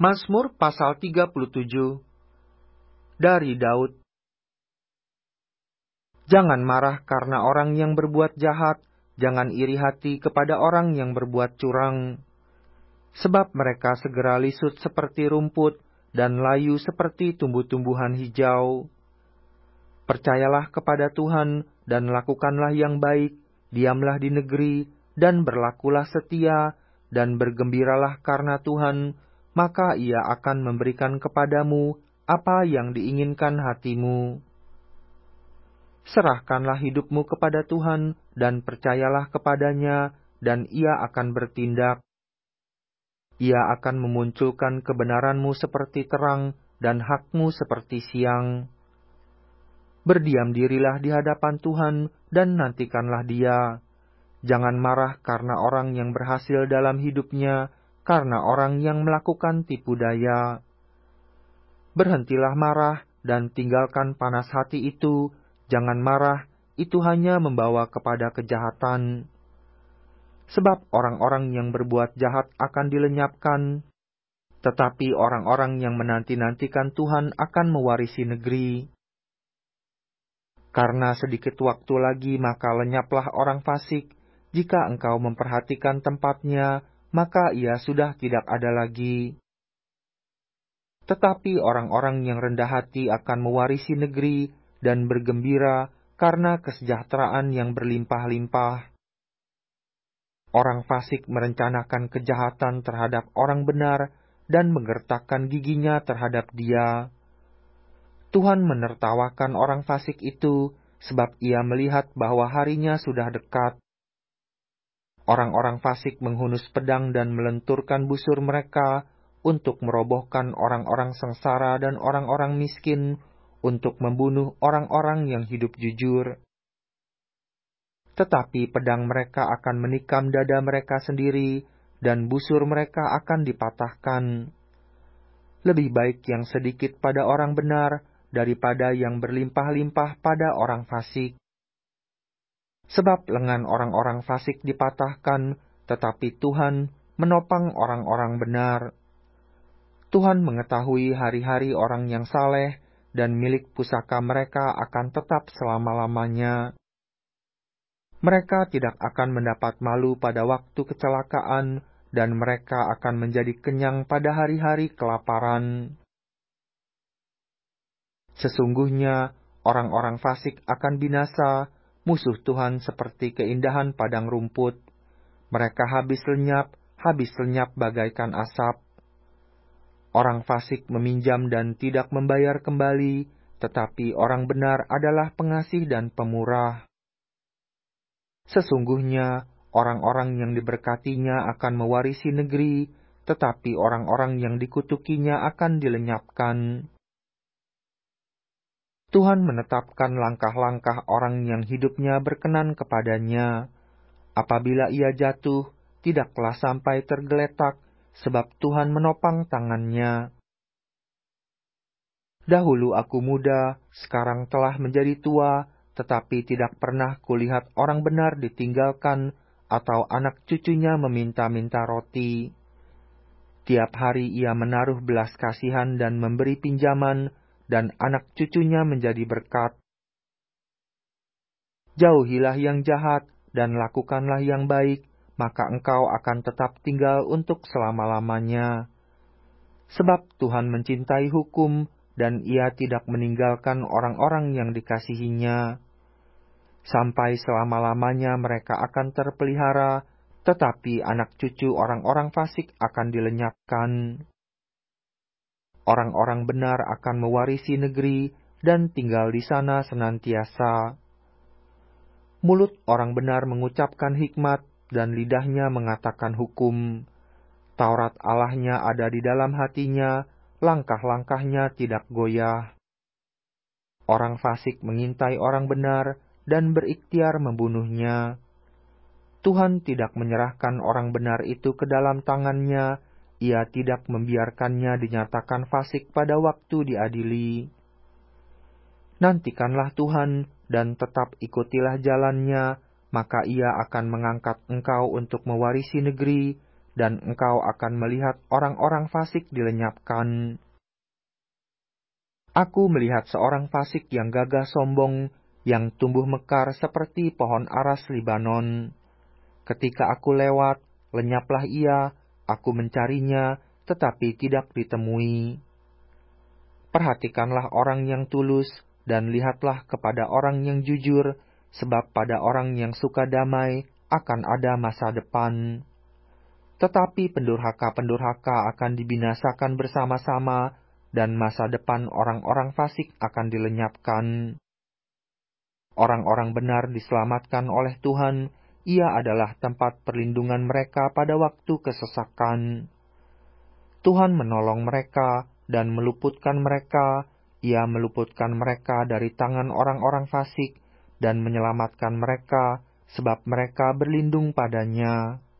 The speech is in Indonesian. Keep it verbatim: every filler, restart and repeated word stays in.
Mazmur pasal tiga puluh tujuh dari Daud. Jangan marah karena orang yang berbuat jahat, jangan iri hati kepada orang yang berbuat curang. Sebab mereka segera lisut seperti rumput dan layu seperti tumbuh-tumbuhan hijau. Percayalah kepada Tuhan dan lakukanlah yang baik, diamlah di negeri dan berlakulah setia dan bergembiralah karena Tuhan, maka Ia akan memberikan kepadamu apa yang diinginkan hatimu. Serahkanlah hidupmu kepada Tuhan dan percayalah kepadanya, dan Ia akan bertindak. Ia akan memunculkan kebenaranmu seperti terang dan hakmu seperti siang. Berdiam dirilah di hadapan Tuhan dan nantikanlah Dia. Jangan marah karena orang yang berhasil dalam hidupnya, karena orang yang melakukan tipu daya. Berhentilah marah dan tinggalkan panas hati itu. Jangan marah, itu hanya membawa kepada kejahatan. Sebab orang-orang yang berbuat jahat akan dilenyapkan, tetapi orang-orang yang menanti-nantikan Tuhan akan mewarisi negeri. Karena sedikit waktu lagi maka lenyaplah orang fasik. Jika engkau memperhatikan tempatnya, maka ia sudah tidak ada lagi. Tetapi orang-orang yang rendah hati akan mewarisi negeri dan bergembira karena kesejahteraan yang berlimpah-limpah. Orang fasik merencanakan kejahatan terhadap orang benar dan menggertakkan giginya terhadap dia. Tuhan menertawakan orang fasik itu, sebab Ia melihat bahwa harinya sudah dekat. Orang-orang fasik menghunus pedang dan melenturkan busur mereka untuk merobohkan orang-orang sengsara dan orang-orang miskin, untuk membunuh orang-orang yang hidup jujur. Tetapi pedang mereka akan menikam dada mereka sendiri, dan busur mereka akan dipatahkan. Lebih baik yang sedikit pada orang benar, daripada yang berlimpah-limpah pada orang fasik. Sebab lengan orang-orang fasik dipatahkan, tetapi Tuhan menopang orang-orang benar. Tuhan mengetahui hari-hari orang yang saleh, dan milik pusaka mereka akan tetap selama-lamanya. Mereka tidak akan mendapat malu pada waktu kecelakaan, dan mereka akan menjadi kenyang pada hari-hari kelaparan. Sesungguhnya orang-orang fasik akan binasa, musuh Tuhan seperti keindahan padang rumput. Mereka habis lenyap, habis lenyap bagaikan asap. Orang fasik meminjam dan tidak membayar kembali, tetapi orang benar adalah pengasih dan pemurah. Sesungguhnya orang-orang yang diberkatinya akan mewarisi negeri, tetapi orang-orang yang dikutukinya akan dilenyapkan. Tuhan menetapkan langkah-langkah orang yang hidupnya berkenan kepadanya. Apabila ia jatuh, tidaklah sampai tergeletak, sebab Tuhan menopang tangannya. Dahulu aku muda, sekarang telah menjadi tua, tetapi tidak pernah kulihat orang benar ditinggalkan, atau anak cucunya meminta-minta roti. Tiap hari ia menaruh belas kasihan dan memberi pinjaman, dan anak cucunya menjadi berkat. Jauhilah yang jahat, dan lakukanlah yang baik, maka engkau akan tetap tinggal untuk selama-lamanya. Sebab Tuhan mencintai hukum, dan Ia tidak meninggalkan orang-orang yang dikasihinya. Sampai selama-lamanya mereka akan terpelihara, tetapi anak cucu orang-orang fasik akan dilenyapkan. Orang-orang benar akan mewarisi negeri dan tinggal di sana senantiasa. Mulut orang benar mengucapkan hikmat dan lidahnya mengatakan hukum. Taurat Allahnya ada di dalam hatinya, langkah-langkahnya tidak goyah. Orang fasik mengintai orang benar dan berikhtiar membunuhnya. Tuhan tidak menyerahkan orang benar itu ke dalam tangannya, Ia tidak membiarkannya dinyatakan fasik pada waktu diadili. Nantikanlah Tuhan dan tetap ikutilah jalannya, maka Ia akan mengangkat engkau untuk mewarisi negeri, dan engkau akan melihat orang-orang fasik dilenyapkan. Aku melihat seorang fasik yang gagah sombong, yang tumbuh mekar seperti pohon aras Libanon. Ketika aku lewat, lenyaplah ia, aku mencarinya, tetapi tidak ditemui. Perhatikanlah orang yang tulus, dan lihatlah kepada orang yang jujur, sebab pada orang yang suka damai akan ada masa depan. Tetapi pendurhaka-pendurhaka akan dibinasakan bersama-sama, dan masa depan orang-orang fasik akan dilenyapkan. Orang-orang benar diselamatkan oleh Tuhan, Ia adalah tempat perlindungan mereka pada waktu kesesakan. Tuhan menolong mereka dan meluputkan mereka, Ia meluputkan mereka dari tangan orang-orang fasik dan menyelamatkan mereka, sebab mereka berlindung padanya.